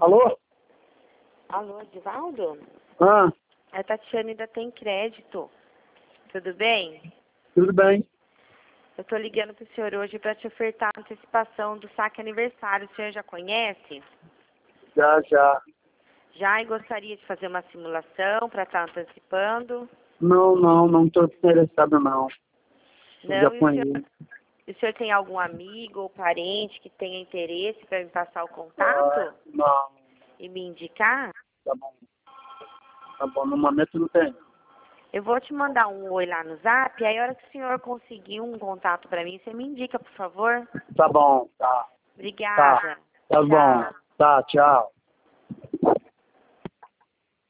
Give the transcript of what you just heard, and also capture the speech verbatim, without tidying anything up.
Alô? Alô, Edivaldo? Ah, A Tatiana ainda tem crédito. Tudo bem? tudo bem. Eu tô ligando pro senhor hoje para te ofertar a antecipação do saque aniversário. O senhor já conhece? Já, já. Já e gostaria de fazer uma simulação para estar antecipando? Não, não, não estou interessado, não. Eu Não, já e o senhor, conheço. o senhor tem algum amigo ou parente que tenha interesse para me passar o Ah, contato não, e me indicar? tá bom. Tá bom, no momento não tem. Eu vou te mandar um oi lá no zap, aí a hora que o senhor conseguir um contato para mim, você me indica, por favor. Tá bom, tá. Tá, Obrigada. tá bom. Tchau. Tá, tchau.